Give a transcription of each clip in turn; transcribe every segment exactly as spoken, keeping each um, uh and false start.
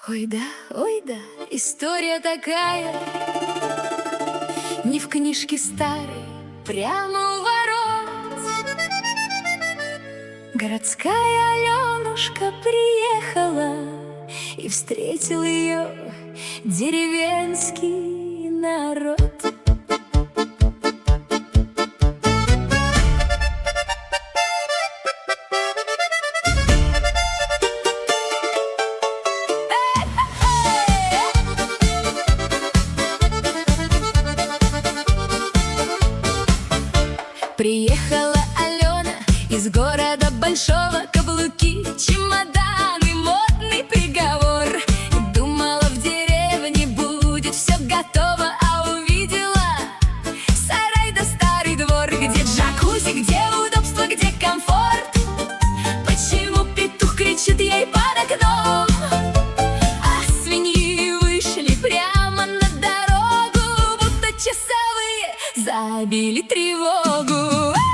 Ой да, ой да, история такая, не в книжке старой, прямо у ворот. Городская Аленушка приехала, и встретил ее деревенский народ. Приехала Алена из города большого, каблуки, чемоданы, модный приговор. Думала, в деревне будет все готово, а увидела сарай да старый двор, где джакузи, где удобство, где комфорт. Почему петух кричит ей под окном? А свиньи вышли прямо на дорогу, будто часовые забили тревогу.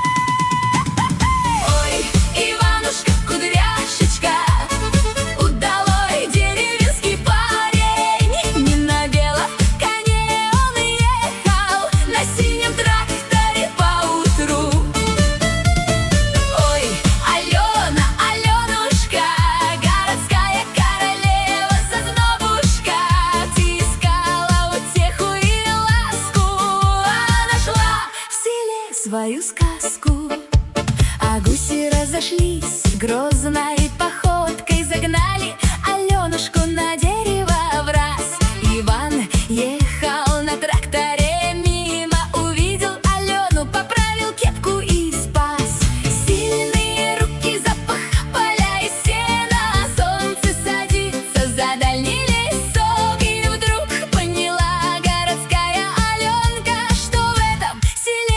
Свою сказку. А гуси разошлись, грозной походкой загнали Аленушку на дерево враз. Иван ехал на тракторе мимо, увидел Алену, поправил кепку и спас. Сильные руки, запах поля и сена, солнце садится за дальний лесок. И вдруг поняла городская Аленка, что в этом селе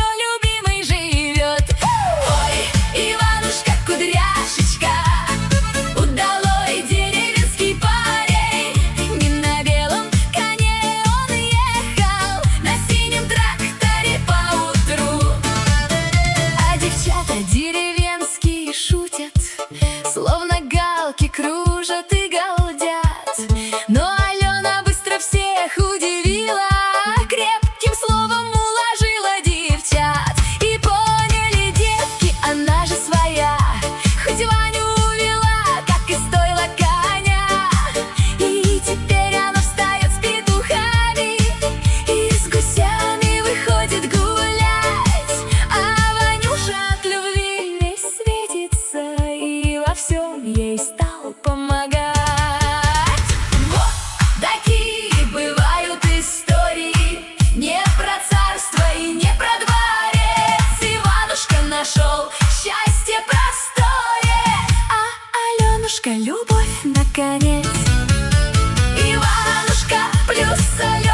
кудряшечка, удалой деревенский парень. Не на белом коне он ехал, на синем тракторе поутру. А девчата деревенские шутят, словно галки кружат и галдят. Но Алена быстро всех удивила, крепким словом уложила девчат. И поняли девки, она же своя, хоть Ваню увела, как и стоило коня. И теперь она встает с петухами и с гусями выходит гулять. А Ванюша от любви весь светится и во всем ей стал помогать. Вот такие бывают истории, не про царство и не про дворец. Иванушка нашел счастье простое, а Аленушка любовь наконец. Иванушка плюс Алена.